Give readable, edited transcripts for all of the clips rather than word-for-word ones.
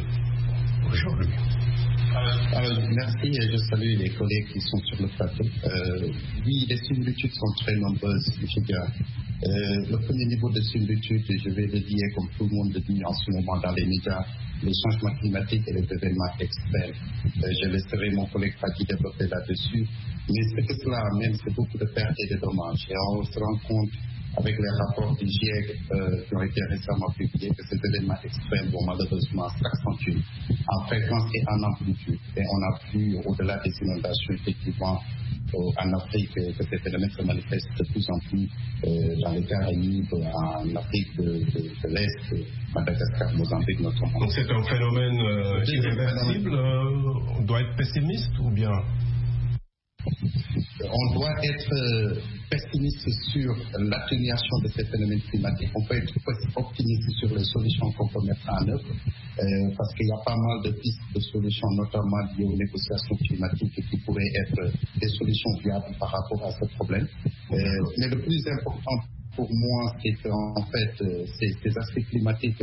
aujourd'hui. Merci, je salue les collègues qui sont sur le plateau. Oui, les similitudes sont très nombreuses, le premier niveau de similitude, je vais le dire comme tout le monde le dit en ce moment dans les médias, les changements climatiques et les événements extrêmes. Je laisserai mon collègue Fadi développer là-dessus. Mais ce que cela amène, c'est beaucoup de pertes et de dommages. Et on se rend compte avec les rapports du GIEC qui ont été récemment publiés que ces événements extrêmes vont malheureusement s'accentuer en fréquence et en amplitude. Et on a vu, au-delà des inondations, effectivement, en Afrique, que ces phénomènes se manifestent de plus en plus dans les Caraïbes, en Afrique de l'Est, Madagascar, Mozambique notamment. Donc c'est un phénomène irréversible. On doit être pessimiste ou bien? On doit être pessimiste sur l'atténuation de ces phénomènes climatiques. On peut être optimiste sur les solutions qu'on peut mettre en œuvre, parce qu'il y a pas mal de pistes de solutions, notamment liées aux négociations climatiques, qui pourraient être des solutions viables par rapport à ce problème. Mais le plus important pour moi, c'est qu'en fait, ces aspects climatiques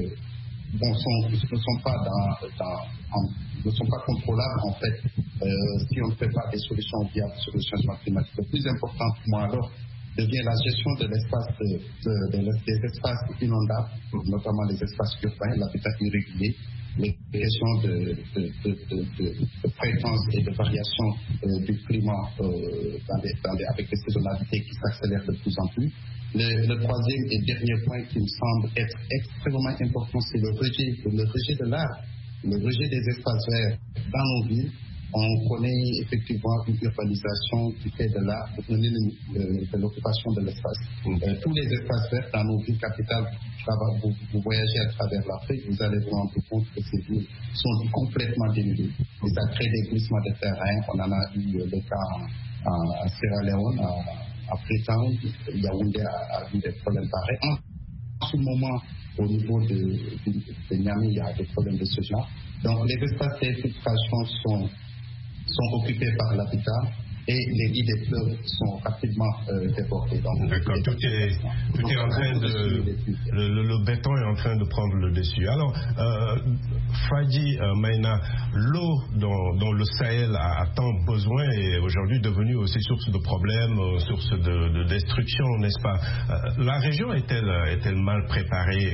ne sont pas contrôlables en fait si on ne fait pas des solutions viables sur le changement climatique. Le plus important pour moi alors devient la gestion de l'espace des espaces inondables, notamment les espaces urbains, l'habitat irrégulier, les questions de fréquence et de variation du climat avec des saisonnalités qui s'accélèrent de plus en plus. Le troisième et dernier point qui me semble être extrêmement important, c'est le rejet de l'art, le rejet des espaces verts dans nos villes. On connaît effectivement une urbanisation qui fait de l'art de l'occupation de l'espace. Tous les espaces verts dans nos villes capitales, vous voyagez à travers l'Afrique, vous allez vous rendre compte que ces villes sont complètement dénudées. Et ça crée des glissements de terrain. On en a eu le cas à Sierra Leone, à Freetown, Yaoundé a eu des problèmes pareils. En ce moment, au niveau de Niamey, il y a des problèmes de ce genre. Donc les espaces d'infiltration sont occupés par l'habitat et les lits des fleuves sont rapidement débordés. D'accord, tout est en train le béton est en train de prendre le dessus. Alors, Fadi Maïna, l'eau dont le Sahel a tant besoin est aujourd'hui devenue aussi source de problèmes, source de destruction, n'est-ce pas? La région est-elle mal préparée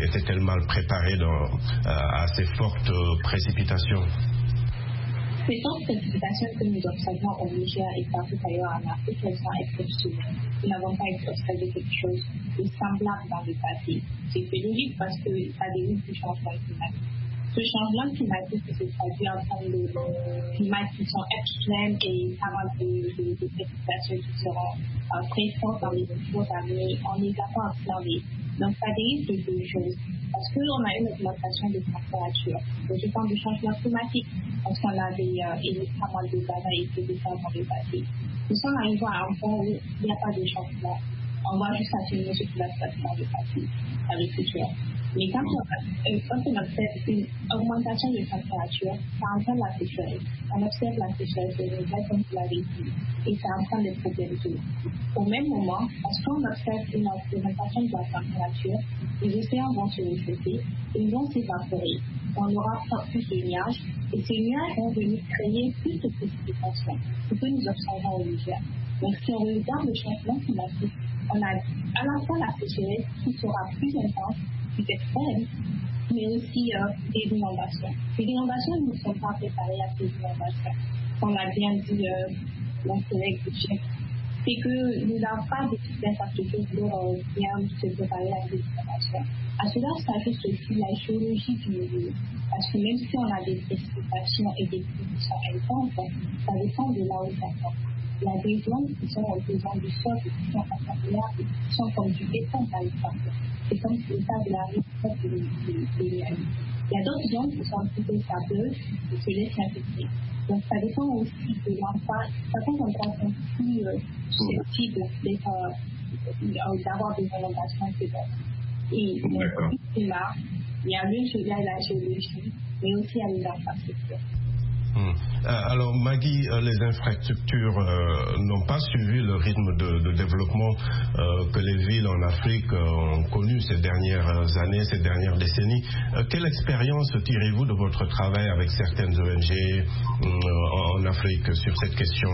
à ces fortes précipitations? Les fortes précipitations que nous observons au Niger et partout ailleurs en Afrique, elles sont exceptionnelles. Nous n'avons pas observé quelque chose de semblable dans le passé. C'est logique parce que ça dérive du changement climatique. Ce changement climatique se traduit en termes de climats qui sont extrêmes et avant de précipitations qui seront très fortes dans les futures années. On les a pas observées. Donc ça dérive de deux choses. Parce qu'on a une augmentation des températures. Donc, je parle du changement climatique, parce qu'on a émis pas mal de gaz à effet de serre dans le passé. Nous sommes arrivés à un point où il n'y a pas de changement. On va juste assumer ce qui va se passer dans le passé, dans le futur. Mais quand on observe une augmentation des températures, ça entraîne la sécheresse. On observe la sécheresse de l'hiver, comme vous l'avez dit, et ça entraîne des problèmes d'eau. Au même moment, parce qu'on observe une augmentation de la température, les océans vont se réchauffer et ils vont s'évaporer. On aura plus de nuages et ces nuages vont venir créer plus de précipitations, ce que nous observons au Niger. Donc si on regarde le changement climatique, on a à la fois la sécheresse qui sera plus intense, plus extrême, mais aussi des inondations. Les inondations, nous ne sommes pas préparés à ces inondations. Comme l'a bien dit mon collègue du chef, c'est que nous n'avons pas d'infrastructures pour bien se préparer à ces inondations. À cela s'ajoute aussi la géologie du milieu. Parce que même si on a des précipitations et des pluies qui sont intenses, ça dépend de là où ça sort. Il y a des zones qui sont représentants du sol, qui sont interminables, qui sont comme du béton par exemple. C'est comme si le sable arrive près de l'Union. Il y a d'autres zones qui sont plutôt sableuses et se laissent infecter. Donc ça dépend aussi de l'endroit. Certains endroits sont plus susceptibles d'avoir des inondations que d'autres. Et là, il y a la géologie, mais aussi il y a les infrastructures. Alors Maggie, les infrastructures n'ont pas suivi le rythme de développement que les villes en Afrique ont connu ces dernières années, ces dernières décennies. Quelle expérience tirez-vous de votre travail avec certaines ONG en Afrique sur cette question?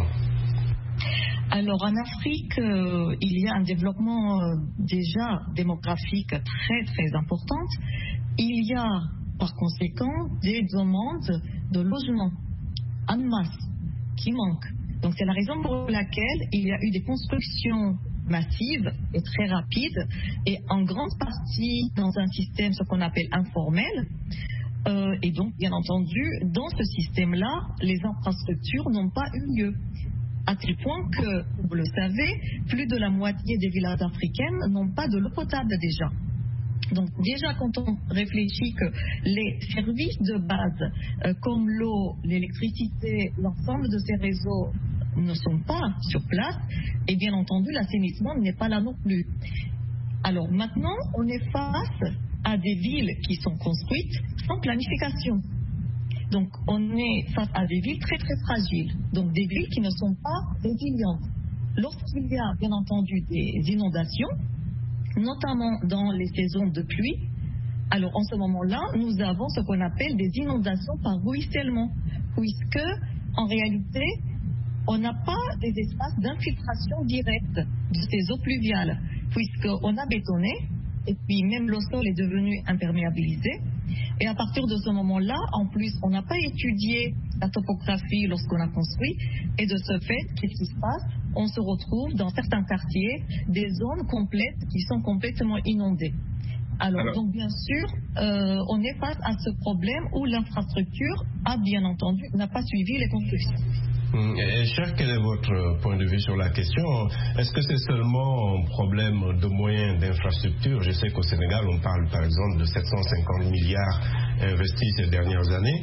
Alors en Afrique, il y a un développement déjà démographique très très important. Il y a par conséquent des demandes de logement en masse qui manquent. Donc c'est la raison pour laquelle il y a eu des constructions massives et très rapides et en grande partie dans un système ce qu'on appelle informel. Et donc bien entendu dans ce système-là, les infrastructures n'ont pas eu lieu. À tel point que, vous le savez, plus de la moitié des villages africaines n'ont pas de l'eau potable déjà. Donc déjà quand on réfléchit que les services de base comme l'eau, l'électricité, l'ensemble de ces réseaux ne sont pas sur place, et bien entendu l'assainissement n'est pas là non plus. Alors maintenant on est face à des villes qui sont construites sans planification. Donc on est face à des villes très très fragiles, donc des villes qui ne sont pas résilientes. Lorsqu'il y a bien entendu des inondations, notamment dans les saisons de pluie, alors en ce moment-là, nous avons ce qu'on appelle des inondations par ruissellement, puisque en réalité, on n'a pas des espaces d'infiltration directe de ces eaux pluviales, puisqu'on a bétonné, et puis même le sol est devenu imperméabilisé. Et à partir de ce moment-là, en plus, on n'a pas étudié la topographie lorsqu'on a construit. Et de ce fait, qu'est-ce qui se passe? On se retrouve dans certains quartiers des zones complètes qui sont complètement inondées. Alors donc bien sûr, on est face à ce problème où l'infrastructure a bien entendu n'a pas suivi les constructions. Et cher, quel est votre point de vue sur la question? Est-ce que c'est seulement un problème de moyens d'infrastructure? Je sais qu'au Sénégal, on parle par exemple de 750 milliards investis ces dernières années.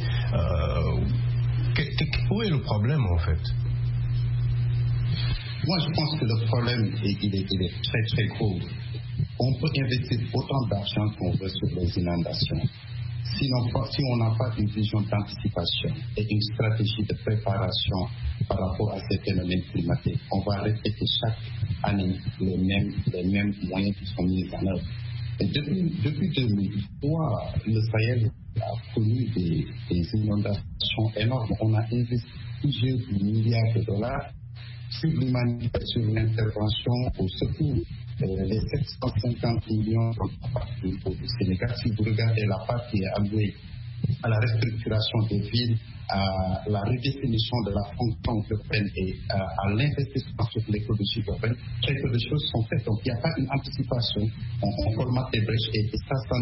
Où est le problème en fait? Moi, je pense que le problème, il est très très gros. On peut investir autant d'argent qu'on veut sur les inondations. Si on n'a pas une vision d'anticipation et une stratégie de préparation par rapport à ces phénomènes climatiques, on va répéter chaque année les mêmes moyens qui sont mis en œuvre. Et depuis 2003, le Sahel a connu des inondations énormes. On a investi plusieurs milliards de dollars sur l'humanité, sur l'intervention au secours. Les 750 millions au Sénégal, si vous regardez la part qui est allouée à la restructuration des villes, à la redéfinition de la fonction urbaine et à l'investissement sur l'écologie urbaine, très peu de choses sont faites. Donc il n'y a pas une anticipation. On colmate des brèches et ça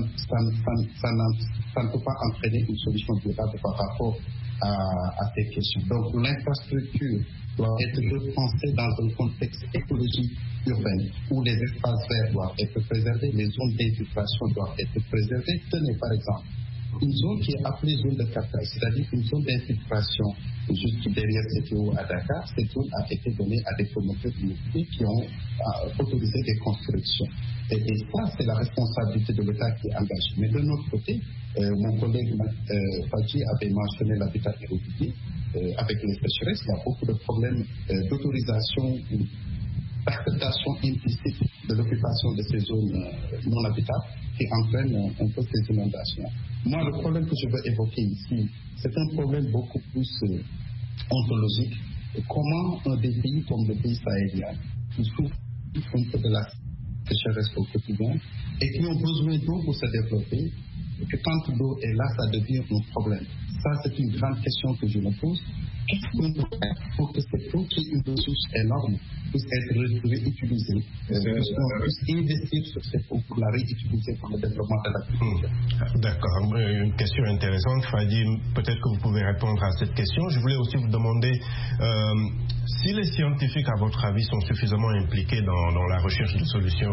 ne peut pas entraîner une solution durable par rapport à ces questions. Donc l'infrastructure doit être repensée dans un contexte écologique urbain où les espaces verts doivent être préservés, les zones d'infiltration doivent être préservées. Tenez par exemple une zone qui est appelée zone de captage, c'est-à-dire une zone d'infiltration juste derrière CTO à Dakar. Cette zone a été donnée à des promoteurs immobiliers qui ont autorisé des constructions. Et ça, c'est la responsabilité de l'État qui est engagé. Mais de notre côté, mon collègue Fadji avait mentionné l'habitat irrégulier. Avec les sécheresses, il y a beaucoup de problèmes d'autorisation ou d'acceptation implicite de l'occupation de ces zones non habitables qui entraînent un peu ces inondations. Moi, le problème que je veux évoquer ici, c'est un problème beaucoup plus ontologique. Comment des pays comme le pays sahélien, qui souffrent un peu de la sécheresse au quotidien et qui ont besoin d'eau pour se développer, et que quand l'eau est là, ça devient un problème. Ça, c'est une grande question que je me pose. Est-ce qu'on peut faire pour que cette eau, qui est une ressource énorme, puisse être réutilisée, qu'on puisse investir sur cette eau pour la réutiliser pour le développement de l'agriculture? D'accord, une question intéressante. Fadi, peut-être que vous pouvez répondre à cette question. Je voulais aussi vous demander si les scientifiques, à votre avis, sont suffisamment impliqués dans la recherche de solutions.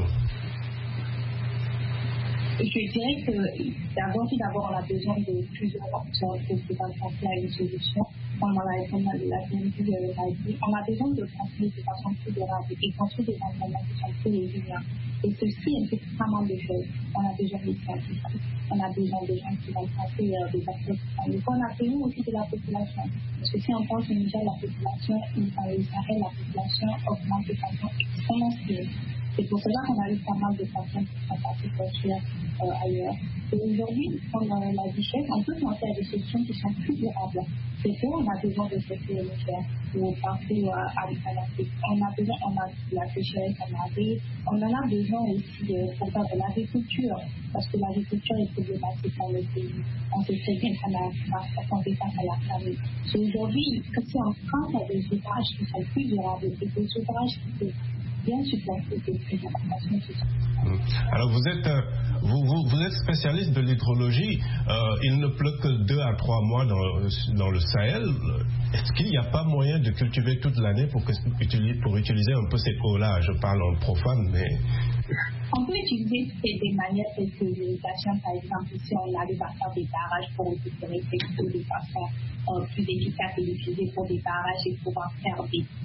Je dirais que d'abord, on a besoin de plusieurs acteurs pour pouvoir penser à une solution. Comme la communauté a dit, on a besoin de construire de façon plus durable et construire des environnements qui sont plus résilients. Et ceci implique pas mal de choses. On a besoin des scientifiques, on a besoin de gens qui vont passer des acteurs. Donc on a besoin aussi de la population. Parce que si on pense au Niger, la population, dans le Sahel, la population augmente de façon exponentielle. C'est pour cela qu'on a eu pas mal de personnes qui sont parties construire ailleurs. Et aujourd'hui, comme l'a dit Chef, on peut penser à des solutions qui sont plus durables. C'est qu'on a besoin de sortir le fer ou partout à l'Afrique. On a besoin, on a la sécheresse, on en a besoin aussi pour faire de l'agriculture, parce que l'agriculture est problématique dans le pays. On sait très bien qu'on fait face à la famine. C'est aujourd'hui que si on prend des ouvrages qui sont plus durables, et des ouvrages qui peuvent bien supporter des préoccupations sociales. Alors vous êtes spécialiste de l'hydrologie. Il ne pleut que 2 à 3 mois dans le Sahel. Est-ce qu'il n'y a pas moyen de cultiver toute l'année pour utiliser un peu cette eau-là? Je parle en profane, mais... On peut utiliser des manières telles que l'irrigation, par exemple, si on arrive à faire des barrages pour récupérer cette eau de façon plus efficace et l'utiliser pour des barrages et pouvoir faire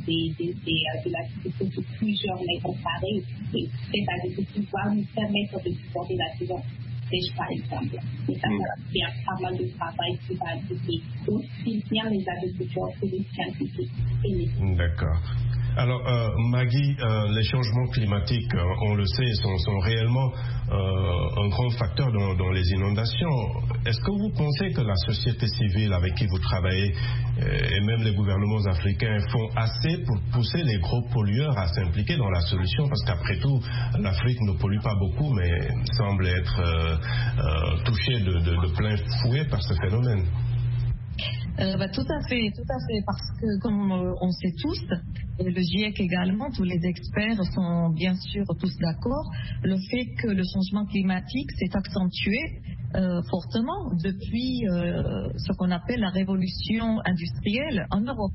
de l'agriculture sur plusieurs mètres carrés. Et cette agriculture va nous permettre de supporter la saison sèche, par exemple. Et ça va faire pas mal de travail qui va impliquer aussi bien les agriculteurs que les scientifiques. D'accord. Alors, Maggie, les changements climatiques, on le sait, sont réellement un grand facteur dans les inondations. Est-ce que vous pensez que la société civile avec qui vous travaillez et même les gouvernements africains font assez pour pousser les gros pollueurs à s'impliquer dans la solution? Parce qu'après tout, l'Afrique ne pollue pas beaucoup, mais semble être touchée de plein fouet par ce phénomène. Tout à fait, parce que comme on sait tous, et le GIEC également, tous les experts sont bien sûr tous d'accord, le fait que le changement climatique s'est accentué fortement depuis ce qu'on appelle la révolution industrielle en Europe.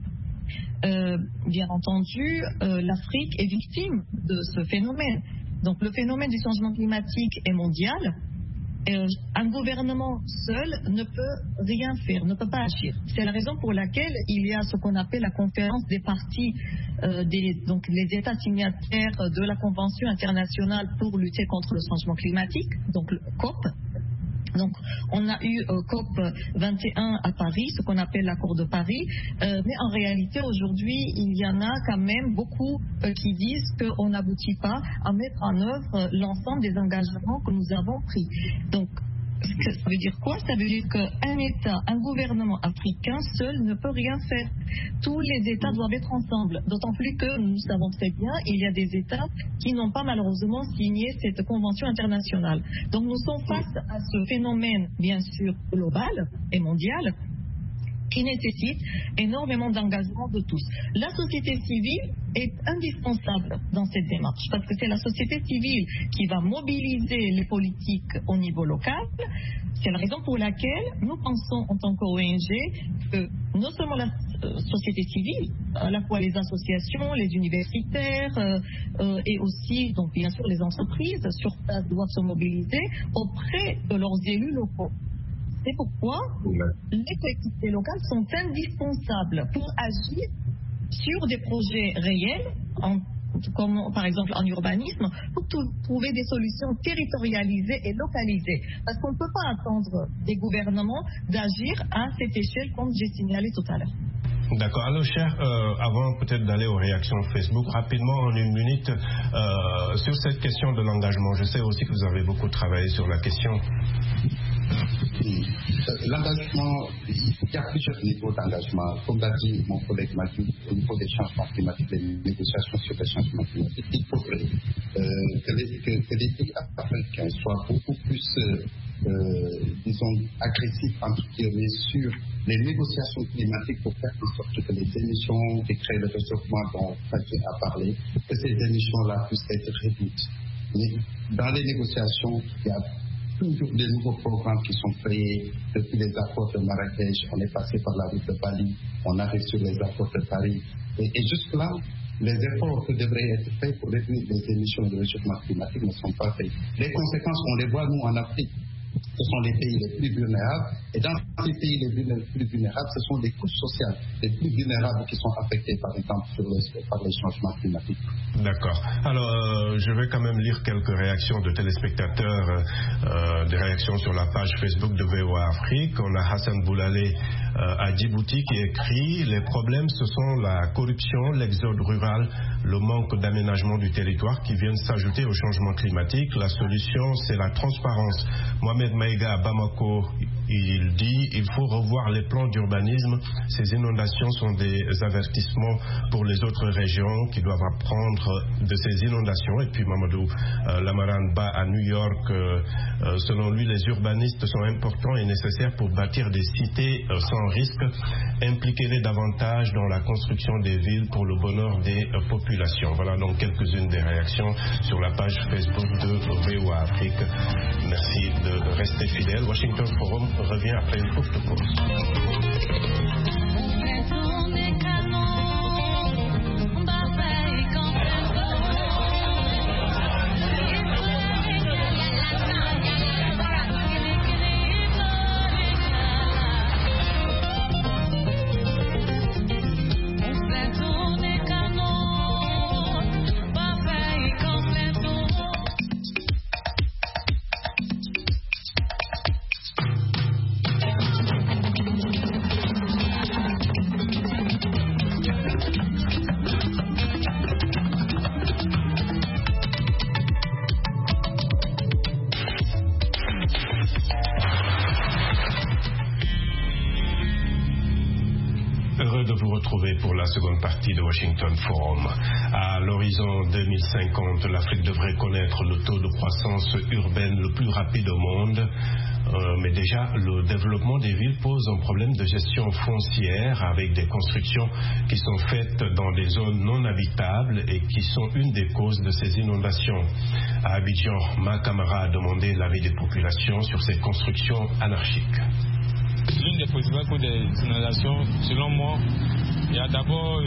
Bien entendu, l'Afrique est victime de ce phénomène. Donc le phénomène du changement climatique est mondial. Un gouvernement seul ne peut rien faire, ne peut pas agir. C'est la raison pour laquelle il y a ce qu'on appelle la conférence des parties, donc les États signataires de la Convention internationale pour lutter contre le changement climatique, donc le COP. Donc, on a eu COP 21 à Paris, ce qu'on appelle l'accord de Paris, mais en réalité, aujourd'hui, il y en a quand même beaucoup qui disent qu'on n'aboutit pas à mettre en œuvre l'ensemble des engagements que nous avons pris. Donc, ça veut dire quoi? Ça veut dire qu'un État, un gouvernement africain seul ne peut rien faire. Tous les États doivent être ensemble. D'autant plus que nous savons très bien, il y a des États qui n'ont pas malheureusement signé cette convention internationale. Donc nous sommes face à ce phénomène, bien sûr, global et mondial, qui nécessite énormément d'engagement de tous. La société civile est indispensable dans cette démarche parce que c'est la société civile qui va mobiliser les politiques au niveau local. C'est la raison pour laquelle nous pensons en tant qu'ONG que non seulement la société civile, à la fois les associations, les universitaires et aussi, donc bien sûr, les entreprises sur place doivent se mobiliser auprès de leurs élus locaux. C'est pourquoi les collectivités locales sont indispensables pour agir sur des projets réels, comme par exemple en urbanisme, pour trouver des solutions territorialisées et localisées. Parce qu'on ne peut pas attendre des gouvernements d'agir à cette échelle, comme j'ai signalé tout à l'heure. D'accord. Alors, cher, avant peut-être d'aller aux réactions Facebook, rapidement, en une minute, sur cette question de l'engagement. Je sais aussi que vous avez beaucoup travaillé sur la question. L'engagement, il y a plusieurs niveaux d'engagement. Comme l'a dit mon collègue Mathieu, au niveau des changements climatiques, des négociations sur les changements climatiques, il faudrait que les pays africains soient beaucoup plus, disons, agressifs, entre guillemets, sur les négociations climatiques pour faire en sorte que les émissions qui créent le réchauffement dont Mathieu a parlé, que ces émissions-là puissent être réduites. Mais dans les négociations, il y a toujours des nouveaux programmes qui sont créés depuis les accords de Marrakech. On est passé par la route de Bali, on arrive sur les accords de Paris. Et jusque-là, les efforts qui devraient être faits pour réduire les émissions de réchauffement climatique ne sont pas faits. Les conséquences, on les voit, nous, en Afrique. ce sont les pays les plus vulnérables. Et dans ces pays les plus vulnérables, ce sont les couches sociales les plus vulnérables qui sont affectées, par exemple, par les changements climatiques. D'accord. Alors, je vais quand même lire quelques réactions de téléspectateurs, des réactions sur la page Facebook de VOA Afrique. On a Hassan Boulalé à Djibouti qui écrit « Les problèmes, ce sont la corruption, l'exode rural, le manque d'aménagement du territoire qui viennent s'ajouter au changement climatique. La solution, c'est la transparence. » Mohamed Maïga à Bamako, il dit « Il faut revoir les plans d'urbanisme. Ces inondations sont des avertissements pour les autres régions qui doivent apprendre de ces inondations. » Et puis Mamadou Lamaranba à New York, selon lui, les urbanistes sont importants et nécessaires pour bâtir des cités sans risque. Impliquez-les davantage dans la construction des villes pour le bonheur des populations. Voilà donc quelques-unes des réactions sur la page Facebook de VOA Afrique. Merci de rester fidèle. Washington Forum revient après une courte pause. De vous retrouver pour la seconde partie de Washington Forum. À l'horizon 2050, l'Afrique devrait connaître le taux de croissance urbaine le plus rapide au monde. Mais déjà, le développement des villes pose un problème de gestion foncière avec des constructions qui sont faites dans des zones non habitables et qui sont une des causes de ces inondations. À Abidjan, ma camarade a demandé l'avis des populations sur ces constructions anarchiques. L'une des principales causes des inondations, selon moi, il y a d'abord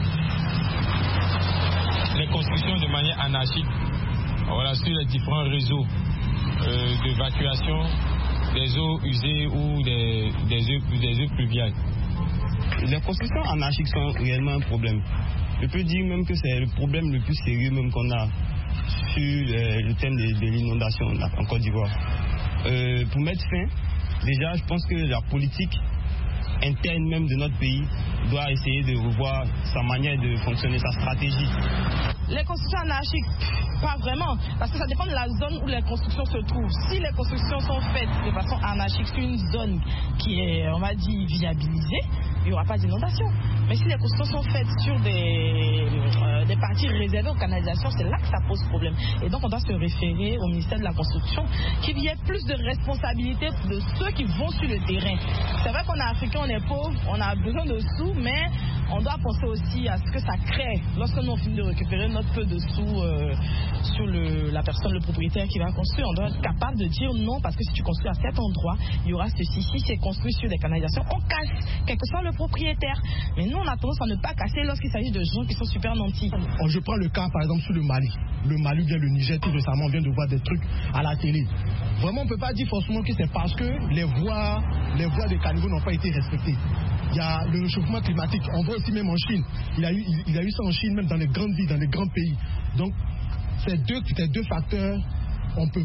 les constructions de manière anarchique, voilà, sur les différents réseaux d'évacuation des eaux usées ou des eaux pluviales. Les constructions anarchiques sont réellement un problème. Je peux dire même que c'est le problème le plus sérieux même qu'on a sur le thème de l'inondation en Côte d'Ivoire. Pour mettre fin, déjà, je pense que la politique interne même de notre pays doit essayer de revoir sa manière de fonctionner, sa stratégie. Les constructions anarchiques, pas vraiment, parce que ça dépend de la zone où les constructions se trouvent. Si les constructions sont faites de façon anarchique sur une zone qui est, on va dire, viabilisée, il n'y aura pas d'inondation. Mais si les constructions sont faites sur des parties réservées aux canalisations, c'est là que ça pose problème. Et donc on doit se référer au ministère de la Construction, qu'il y ait plus de responsabilité de ceux qui vont sur le terrain. C'est vrai qu'on est africain, on est pauvre, on a besoin de sous, mais on doit penser aussi à ce que ça crée lorsque nous on finit de récupérer notre peu de sous sur la personne, le propriétaire qui va construire. On doit être capable de dire non, parce que si tu construis à cet endroit, il y aura ceci. Si c'est construit sur des canalisations, on casse, quel que soit le propriétaire. Mais nous, on a tendance à ne pas casser lorsqu'il s'agit de gens qui sont super nantis. Je prends le cas, par exemple, sur le Mali. Le Mali, bien le Niger, tout récemment, on vient de voir des trucs à la télé. Vraiment, on ne peut pas dire forcément que c'est parce que les voies de caniveau n'ont pas été respectées. Il y a le réchauffement climatique. On voit aussi même en Chine. Il y a eu ça en Chine, même dans les grandes villes, dans les grands pays. Donc, ces deux facteurs, on peut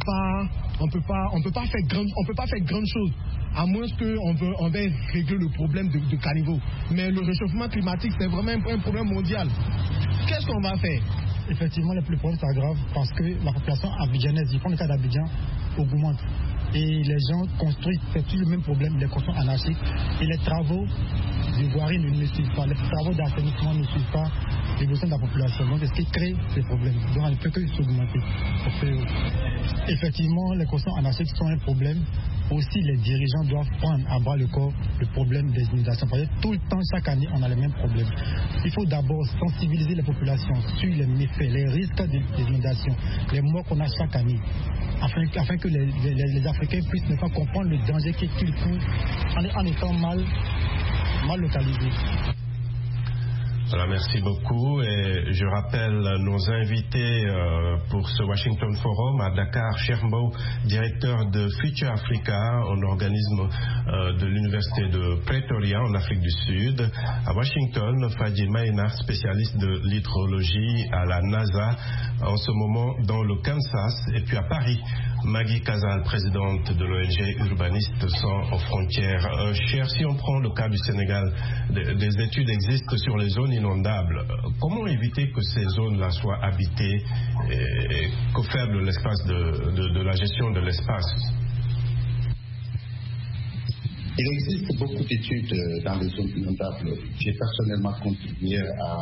pas faire grande chose, à moins qu'on veuille régler le problème de caniveau. Mais le réchauffement climatique, c'est vraiment un problème mondial. Qu'est-ce qu'on va faire? Effectivement, le problème s'aggrave parce que la population abidjanaise, je prends le cas d'Abidjan, augmente. Et les gens construisent, c'est toujours le même problème, les constructions anarchiques. Et les travaux de voirie ne suivent pas, les travaux d'assainissement ne suivent pas les besoins de la population. Donc, c'est ce qui crée ces problèmes. Donc, on ne peut que s'augmenter. Effectivement, les constructions anarchiques sont un problème. Aussi, les dirigeants doivent prendre à bras le corps le problème des inondations. Parce que tout le temps, chaque année, on a les mêmes problèmes. Il faut d'abord sensibiliser les populations sur les méfaits, les risques des inondations, les morts qu'on a chaque année, afin que les Africains puissent ne pas comprendre le danger qu'ils courent en étant mal localisés. Voilà, merci beaucoup. Et je rappelle nos invités pour ce Washington Forum à Dakar, Chermbo, directeur de Future Africa, un organisme de l'Université de Pretoria en Afrique du Sud. À Washington, Fadji Maïna, spécialiste de l'hydrologie à la NASA, en ce moment dans le Kansas. Et puis à Paris, Maggie Casal, présidente de l'ONG Urbanistes sans frontières. Cher, si on prend le cas du Sénégal, des études existent sur les zones inondables. Comment éviter que ces zones-là soient habitées et que faire de l'espace de la gestion de l'espace? Il existe beaucoup d'études dans les zones inondables. J'ai personnellement contribué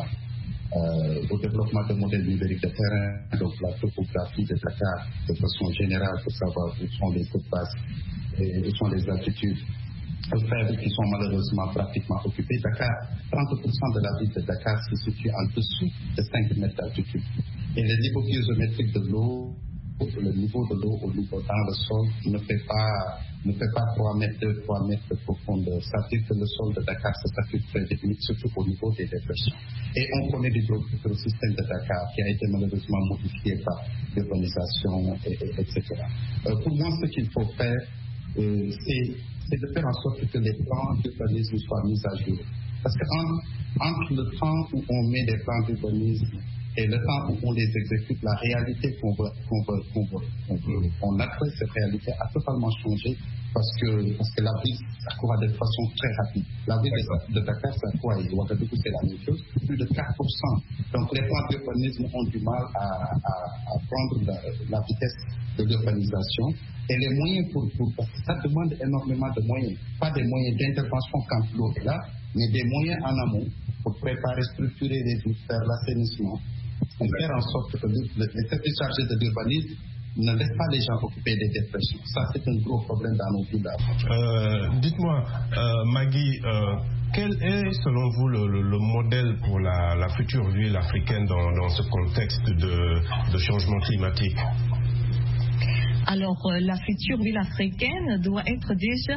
au développement de modèles numériques de terrain, donc la topographie de Dakar de façon générale pour savoir où sont les côtes basses et où sont les altitudes faibles qui sont malheureusement pratiquement occupées. Dakar, 30% de la ville de Dakar se situe en dessous de 5 mètres d'altitude. Et le niveau piézométrique de l'eau, le niveau de l'eau au niveau dans le sol ne fait pas 3 mètres, 3 mètres de profondeur. Ça veut dire que le sol de Dakar se sature très vite, surtout au niveau des dépressions. Et on connaît l'hydrosystème de Dakar qui a été malheureusement modifié par l'urbanisation, etc. Pour moi, ce qu'il faut faire, c'est de faire en sorte que les plans d'urbanisme soient mis à jour. Parce qu'entre le temps où on met des plans d'urbanisme et le temps où on les exécute, la réalité qu'on adresse, cette réalité a totalement changé parce que la ville s'accroît de façon très rapide. La ville de Dakar s'accroît et Ouagadougou c'est la même chose, plus de 4%. Donc les plans d'urbanisme ont du mal à prendre la vitesse de l'urbanisation. Et les moyens parce que ça demande énormément de moyens. Pas des moyens d'intervention quand l'eau est là, mais des moyens en amont pour préparer, structurer les routes, faire l'assainissement, et faire en sorte que les services chargés de l'urbanisme ne laissent pas les gens occuper des dépressions. Ça, c'est un gros problème dans nos villages. Dites-moi, Maggie, quel est, selon vous, le modèle pour la future ville africaine dans ce contexte de changement climatique? Alors, la future ville africaine doit être déjà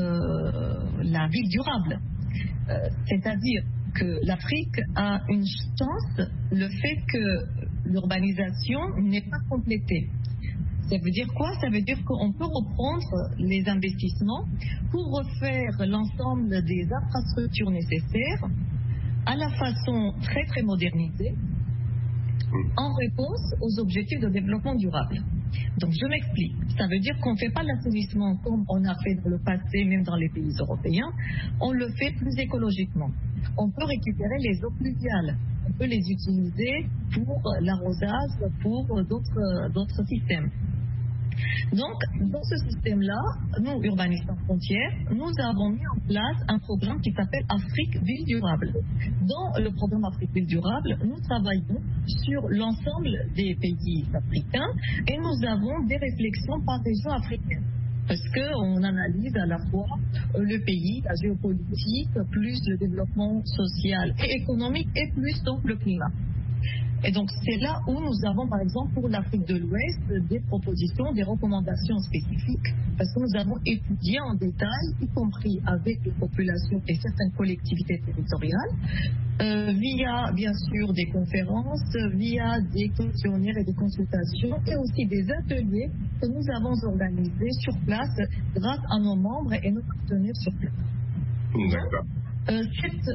la ville durable. C'est-à-dire que l'Afrique a une chance, le fait que l'urbanisation n'est pas complétée. Ça veut dire quoi? Ça veut dire qu'on peut reprendre les investissements pour refaire l'ensemble des infrastructures nécessaires à la façon très très modernisée en réponse aux objectifs de développement durable. Donc je m'explique. Ça veut dire qu'on ne fait pas l'assainissement comme on a fait dans le passé, même dans les pays européens. On le fait plus écologiquement. On peut récupérer les eaux pluviales. On peut les utiliser pour l'arrosage, pour d'autres systèmes. Donc, dans ce système-là, nous, Urbanistes sans frontières, nous avons mis en place un programme qui s'appelle Afrique Ville Durable. Dans le programme Afrique Ville Durable, nous travaillons sur l'ensemble des pays africains et nous avons des réflexions par région africaine. Parce qu'on analyse à la fois le pays, la géopolitique, plus le développement social et économique et plus donc le climat. Et donc c'est là où nous avons par exemple pour l'Afrique de l'Ouest des propositions, des recommandations spécifiques parce que nous avons étudié en détail, y compris avec les populations et certaines collectivités territoriales, via bien sûr des conférences, via des questionnaires et des consultations et aussi des ateliers que nous avons organisés sur place grâce à nos membres et nos partenaires sur place. D'accord. Cette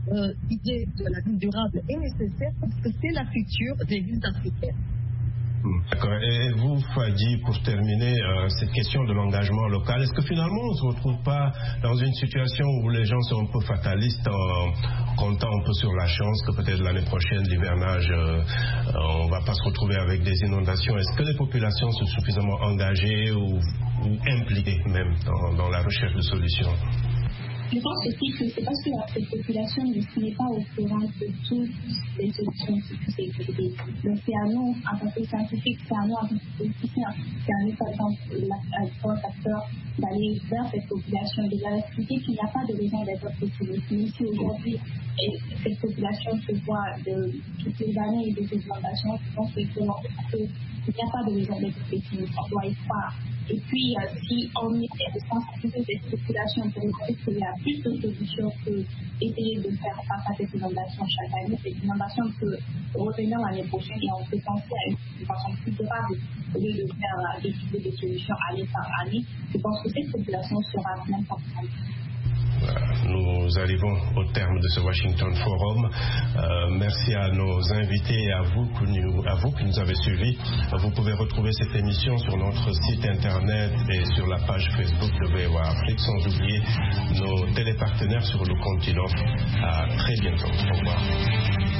idée de la ville durable est nécessaire parce que c'est la future des villes africaines. D'accord. Et vous, Fadji, pour terminer, cette question de l'engagement local, est-ce que finalement on ne se retrouve pas dans une situation où les gens sont un peu fatalistes en comptant un peu sur la chance que peut-être l'année prochaine, l'hivernage, on ne va pas se retrouver avec des inondations? Est-ce que les populations sont suffisamment engagées ou impliquées même dans la recherche de solutions? Je pense aussi que c'est parce que la population n'est pas au courant de toutes les solutions sécurité. Donc c'est à nous, en tant que scientifiques, c'est à nous, en tant que politiciens, c'est à nous, par exemple, l'acteur d'aller vers cette population, de leur expliquer qu'il n'y a pas de raison d'être pessimiste. Même si aujourd'hui, cette population se voit de toutes les années des inondations, je pense qu'il n'y a pas de raison d'être pessimiste. On doit y croire. Et puis, si on essaie de sensibiliser cette population pour montrer qu'il y a plus de solutions que essayer de faire face à cette inondation chaque année, cette inondation peut revenir l'année prochaine et on peut penser à une façon plus durable au lieu de faire d'étudier des solutions année par année. Je pense que cette population sera bien importante. Nous arrivons au terme de ce Washington Forum. Merci à nos invités et à vous qui nous avez suivis. Vous pouvez retrouver cette émission sur notre site internet et sur la page Facebook de VOA Afrique, sans oublier nos télépartenaires sur le continent. À très bientôt. Au revoir.